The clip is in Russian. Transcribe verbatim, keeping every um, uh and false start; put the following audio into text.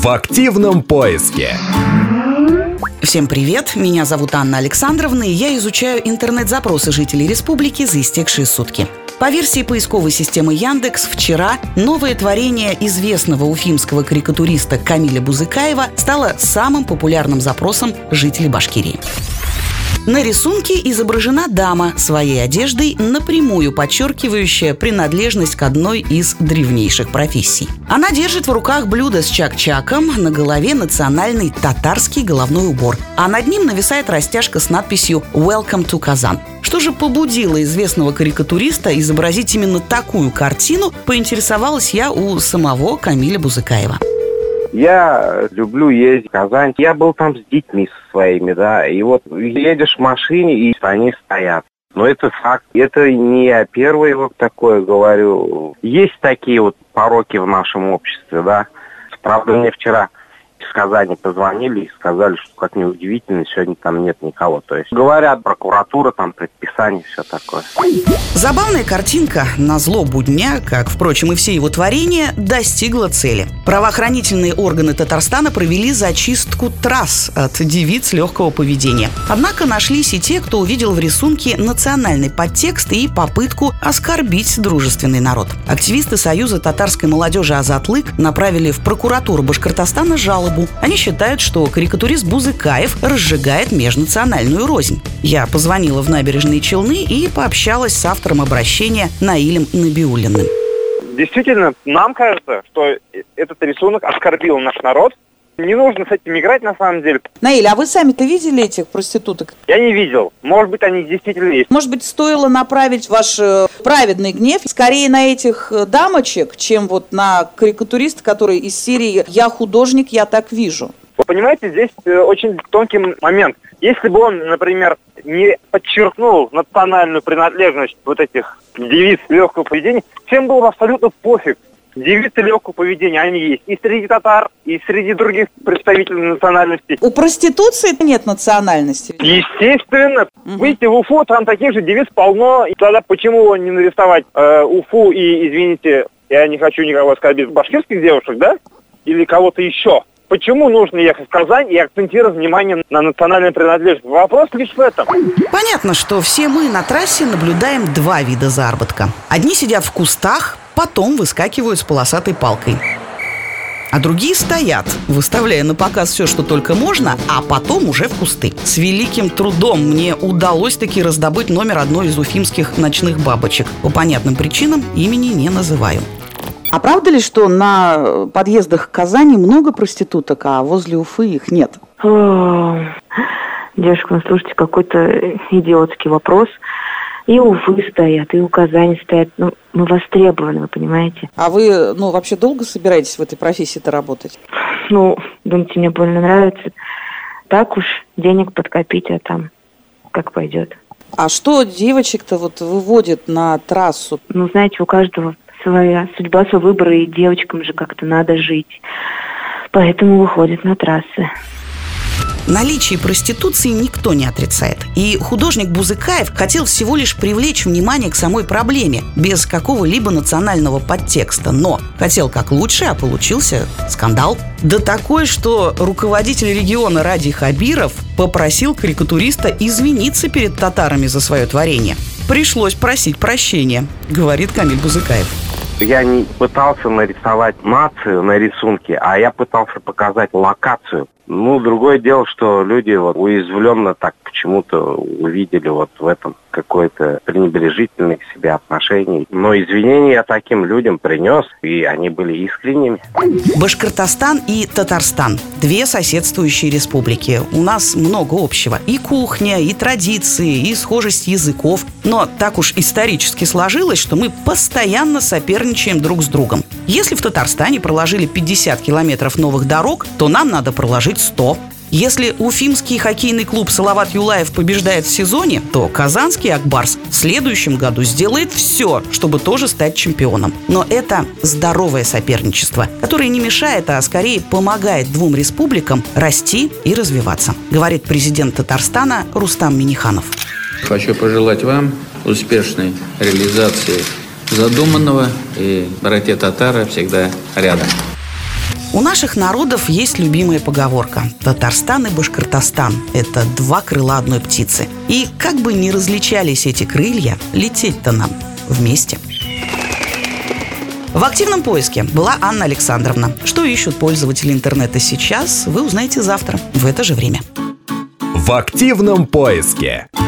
в активном поиске. Всем привет, меня зовут Анна Александровна, и я изучаю интернет-запросы жителей республики за истекшие сутки. По версии поисковой системы Яндекс, вчера новое творение известного уфимского карикатуриста Камиля Бузыкаева стало самым популярным запросом жителей Башкирии. На рисунке изображена дама своей одеждой, напрямую подчеркивающая принадлежность к одной из древнейших профессий. Она держит в руках блюдо с чак-чаком, на голове национальный татарский головной убор, а над ним нависает растяжка с надписью «Welcome to Казан». Что же побудило известного карикатуриста изобразить именно такую картину, поинтересовалась я у самого Камиля Бузыкаева. Я люблю ездить в Казань. Я был там с детьми своими, да. И вот едешь в машине, и они стоят. Но это факт. Это не я первый вот такое говорю. Есть такие вот пороки в нашем обществе, да. Правда, мне вчера из Казани позвонили и сказали, что, как ни удивительно, сегодня там нет никого. То есть говорят, прокуратура, там предписание, все такое. Забавная картинка назло будня, как, впрочем, и все его творения, достигла цели. Правоохранительные органы Татарстана провели зачистку трасс от девиц легкого поведения. Однако нашлись и те, кто увидел в рисунке национальный подтекст и попытку оскорбить дружественный народ. Активисты Союза татарской молодежи «Азатлык» направили в прокуратуру Башкортостана жалобу. Они считают, что карикатурист Бузыкаев разжигает межнациональную рознь. Я позвонила в Набережные Челны и пообщалась с автором обращения Наилем Набиуллиным. Действительно, нам кажется, что этот рисунок оскорбил наш народ. Не нужно с этим играть, на самом деле. Наиль, а вы сами-то видели этих проституток? Я не видел. Может быть, они действительно есть. Может быть, стоило направить ваш э, праведный гнев скорее на этих дамочек, чем вот на карикатуриста, который из серии «Я художник, я так вижу». Вы понимаете, здесь э, очень тонкий момент. Если бы он, например, не подчеркнул национальную принадлежность вот этих девиц легкого поведения, всем было абсолютно пофиг. Девицы легкого поведения, они есть и среди татар, и среди других представителей национальностей. У проституции нет национальности? Естественно. Угу. Выйти в Уфу, там таких же девиц полно. И тогда почему не нарисовать э, Уфу и, извините, я не хочу никого оскорбить, башкирских девушек, да? Или кого-то еще? Почему нужно ехать в Казань и акцентировать внимание на национальной принадлежности? Вопрос лишь в этом. Понятно, что все мы на трассе наблюдаем два вида заработка. Одни сидят в кустах, потом выскакивают с полосатой палкой. А другие стоят, выставляя на показ все, что только можно, а потом уже в кусты. С великим трудом мне удалось таки раздобыть номер одной из уфимских ночных бабочек. По понятным причинам имени не называю. А правда ли, что на подъездах к Казани много проституток, а возле Уфы их нет? О, девушка, ну слушайте, какой-то идиотский вопрос. И у Уфы стоят, и у Казани стоят. Ну, мы востребованы, вы понимаете. А вы, ну, вообще долго собираетесь в этой профессии-то работать? Ну, думаете, мне больно нравится. Так уж денег подкопить, а там как пойдет. А что девочек-то вот выводит на трассу? Ну, знаете, у каждого своя судьба, свой выбор, и девочкам же как-то надо жить. Поэтому выходят на трассы. Наличие проституции никто не отрицает. И художник Бузыкаев хотел всего лишь привлечь внимание к самой проблеме, без какого-либо национального подтекста. Но хотел как лучше, а получился скандал. Да такой, что руководитель региона Ради Хабиров попросил карикатуриста извиниться перед татарами за свое творение. Пришлось просить прощения, говорит Камиль Бузыкаев. Я не пытался нарисовать нацию на рисунке, а я пытался показать локацию. Ну, другое дело, что люди вот уязвленно так почему-то увидели вот в этом какое-то пренебрежительное к себе отношение. Но извинения я таким людям принес, и они были искренними. Башкортостан и Татарстан – две соседствующие республики. У нас много общего. И кухня, и традиции, и схожесть языков. Но так уж исторически сложилось, что мы постоянно соперничаем друг с другом. Если в Татарстане проложили пятьдесят километров новых дорог, то нам надо проложить сто. Если уфимский хоккейный клуб «Салават Юлаев» побеждает в сезоне, то казанский «Акбарс» в следующем году сделает все, чтобы тоже стать чемпионом. Но это здоровое соперничество, которое не мешает, а скорее помогает двум республикам расти и развиваться, говорит президент Татарстана Рустам Минниханов. Хочу пожелать вам успешной реализации задуманного, и братья татары всегда рядом. У наших народов есть любимая поговорка: Татарстан и Башкортостан – это два крыла одной птицы. И как бы ни различались эти крылья, лететь-то нам вместе. В активном поиске была Анна Александровна. Что ищут пользователи интернета сейчас, вы узнаете завтра в это же время. В активном поиске.